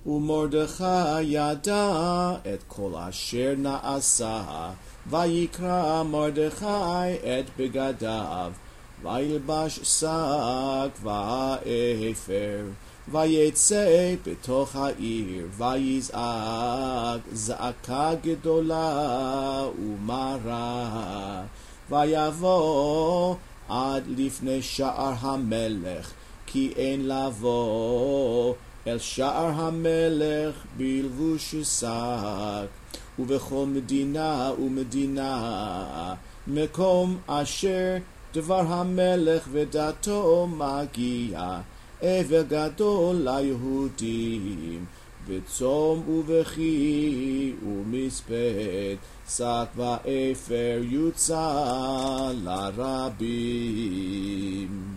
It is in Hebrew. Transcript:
ומרדכי ידע את כל אשר נעשה, ויקרא מרדכי את בגדיו, וילבש שק ואפר, ויצא בתוך העיר, ויזעק זעקה גדולה ומרה, ויבוא עד לפני שער המלך, כי אין לבוא אל שער המלך בלבוש שק. ובכל מדינה ומדינה, מקום אשר דבר המלך ודתו מגיע, אבל גדול ליהודים, וצום ובכי ומספד, שק ואפר יוצא לרבים.